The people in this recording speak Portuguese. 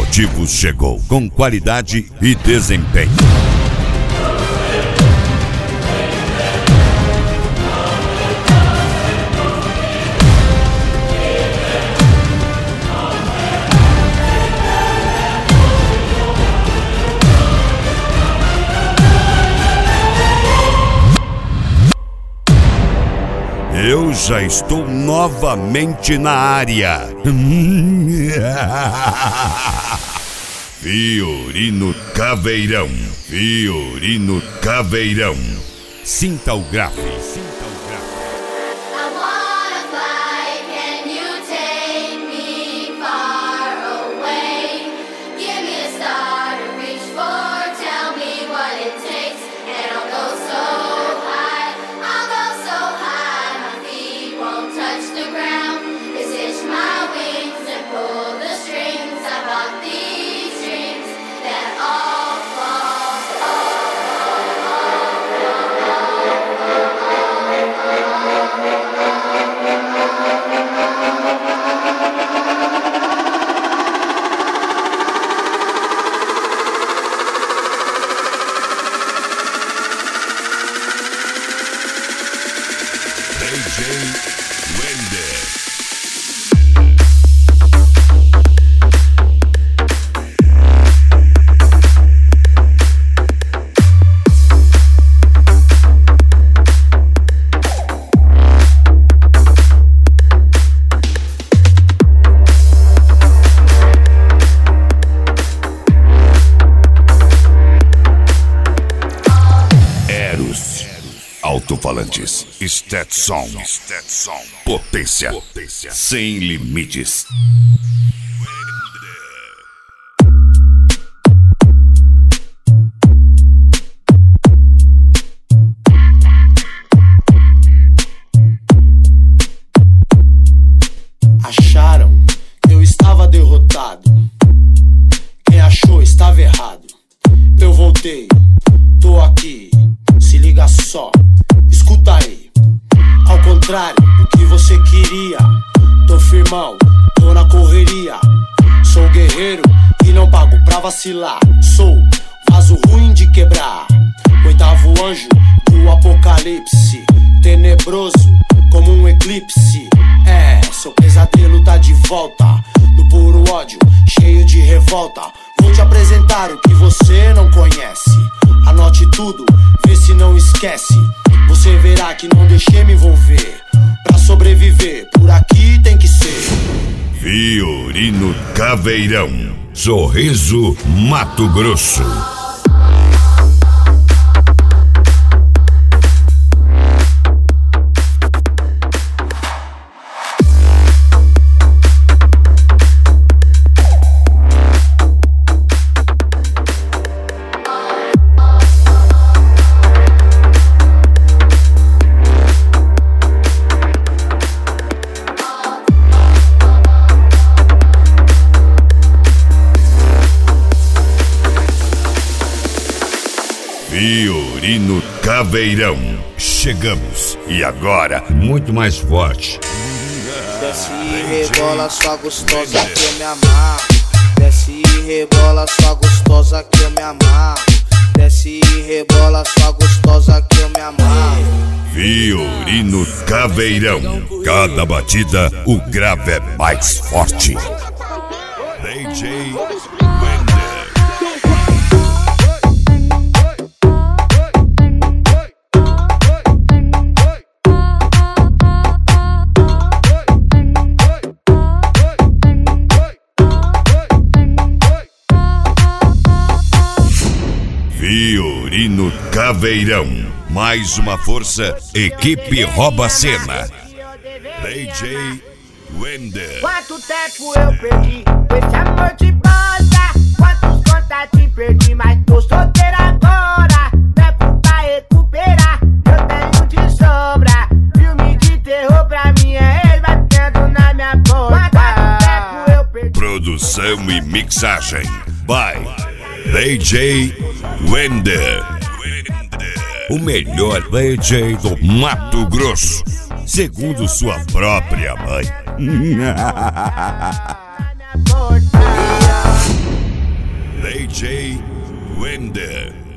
Esportivos chegou com qualidade e desempenho. Eu já estou novamente na área. Fiorino Caveirão. Fiorino Caveirão. Sinta o grave. Alto-falantes, Stetson, potência sem limites. Acharam que eu estava derrotado. Quem achou estava errado. Eu voltei, tô aqui. Se liga só, escuta aí. Ao contrário do que você queria, tô firmão, tô na correria. Sou guerreiro e não pago pra vacilar. Sou vaso ruim de quebrar, oitavo anjo do apocalipse. Tenebroso como um eclipse. Seu pesadelo tá de volta, no puro ódio, cheio de revolta. Vou te apresentar o que você não conhece. Anote tudo, vê se não esquece. Você verá que não deixei me envolver. Pra sobreviver, por aqui tem que ser. Fiorino Caveirão, Sorriso, Mato Grosso. Fiorino Caveirão. Chegamos e agora muito mais forte. Desce e rebola sua gostosa que eu me amarro. Desce e rebola sua gostosa que eu me amarro. Desce e rebola sua gostosa que eu me amarro. Fiorino Caveirão. Cada batida o grave é mais forte. DJ Fiorino Caveirão. Mais uma força, equipe rouba a cena. DJ Wender. Quanto tempo eu perdi com esse amor de bosta? Quantos contatos perdi, mas tô solteira agora. Tempo pra recuperar, eu tenho de sobra. Filme de terror pra mim é ele batendo na minha porta. Quanto tempo eu perdi. Produção e mixagem by DJ Wender. O melhor DJ do Mato Grosso, segundo sua própria mãe. DJ Wender.